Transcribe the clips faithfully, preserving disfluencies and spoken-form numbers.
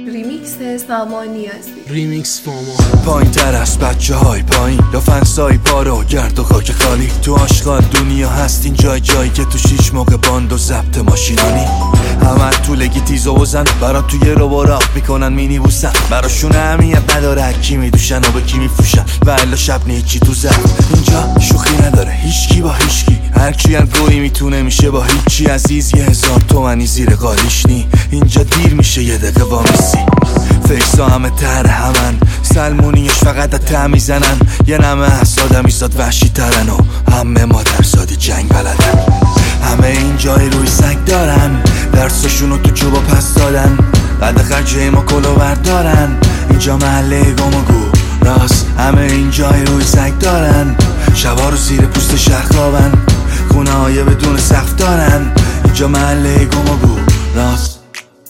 ریمیکس سامان نیازی. ریمیکس فاما. پایین تر از بچه های پایین لافنسای پارو گرد و خاک خالی. تو آشغال دنیا هستین جای جایی که تو شیش موقع باند و ضبط ماشینانی. همه طولگی تیز و بزن برا توی رو براق میکنن مینی بوسن. براشون اهمیت نداره کی میدوشن و به کی میفروشن و الا شب نیچی تو زد. اینجا شوخی نداره هیچکی با هیچکی، هر کی هر گویی میتونه میشه با هیچی. عزیز یه هزار تومنی زیر قالیش نی. اینجا دیر میشه یه دقیقه وامیسی. فیکسا همه تر همن سلمونیش فقط ته میزنن. یه نمه حسادم ایستاد وحشی ترن و همه مادرزادی جنگ بلدن. همه این جای روی سگ دارن درسشونو تو جوبا پس دادن. بعد خرجه ما کلو بردارن. اینجا محله گمگو راست همه این جای روی سگ دارن. شبا رو زیر پوست شهر خوابن. خونه های بدون سقف دارن. اینجا محله گمگو راست.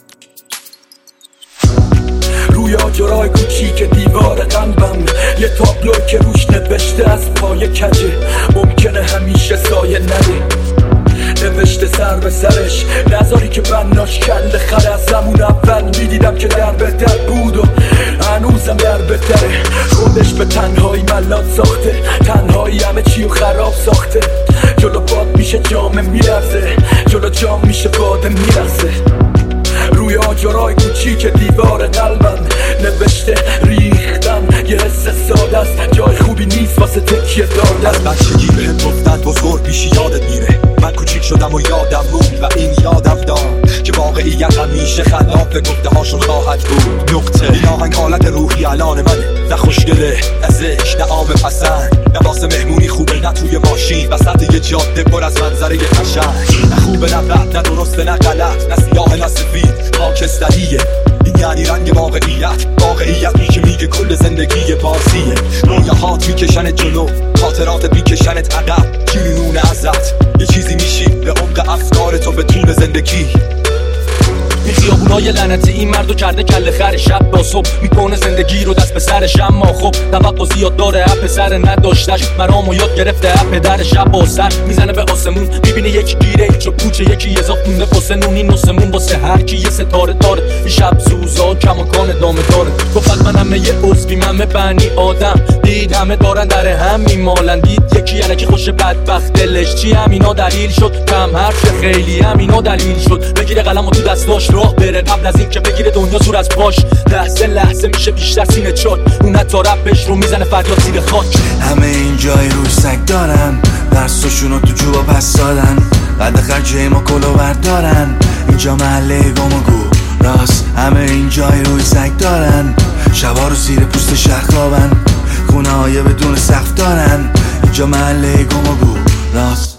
روی آجرای کوچیک دیوار قلبم یه تابلو که روش نوشته از پای کجه ممکنه همیشه سایه نده. نوشته سر به سرش نذاری که بناش کل خر. از زمون اول میدیدم که در بهتر بود و هنوزم در بهتره. خودش به تنهایی ملات ساخته، تنهایی همه چی و خراب ساخته. جلو باد میشه جام میرزه، جلو جام میشه باد میرزه. روی آجرای کوچیک دیوار قلبم نوشته ریختم یه حس ساده است. جای خوبی نیست واسه تکیه دادن. از بچگی بهم گفتن بزرگ میشی یادت میره. من کوچیک شدم و یادم موند و این یادم داد که واقعیت همیشه خلاف گفته هاشون خواهد بود. نقطه این آهنگ حالت روحی الان منه. نه خوشگله نه زشت نه عام پسند، نه واسه مهمونی خوبه نه توی ماشین وسط یه جاده پر از منظره قشنگ. نه خوبه نه بد نه درسته نه غلط، نه سیاه نه سفید خاکستریه. این یعنی رنگ واقعیت، واقعیتی که میگه کل زندگی بازیه. رویاهات میکشنت جلو، خاطرات میکشنت عقب. جنونه ازت یه چیزی میشی به عمق افکار تو به طول زندگی. این خیابونای لعنتی این مردو کرده کله خر. شب با صبح میکنه زندگی رو دست به سرش. اما خب توقع زیاد داره اپ سر نداشتش. مرامو یاد گرفته اپ در شب با سر میزنه به آسمون. میبینه یکی گیره ایچو پوچه یکی اضاف مونده واسه نونی نسمون. واسه هر کی یه ستاره داره. این شب سوزا کماکان دامه داره. گفت من همه یه عضوی من بنی آدم. دید همه دارن در هم میمالن. دید یکی الکی خوش بدبخت دلش چی همینا دلیل شد. کم حرف خیلی همینا دلیل شد. بگیره قلمو تو دستاش راه بره قبل از این که بگیره دنیا زور از پاش. لحظه لحظه میشه بیشتر سینه چات. اون حتی رپش رو میزنه فریاد زیر خاک. همه این جای روی سگ دارن درسشونو تو جوبا پس دادن. بعد خرجه ما کلو بردارن. اینجا محله گمگو راست همه این جای روی سگ دارن. شبا رو زیر پوست شهر خوابن. خونه های بدون سقف دارن. اینجا محله گمگو راست.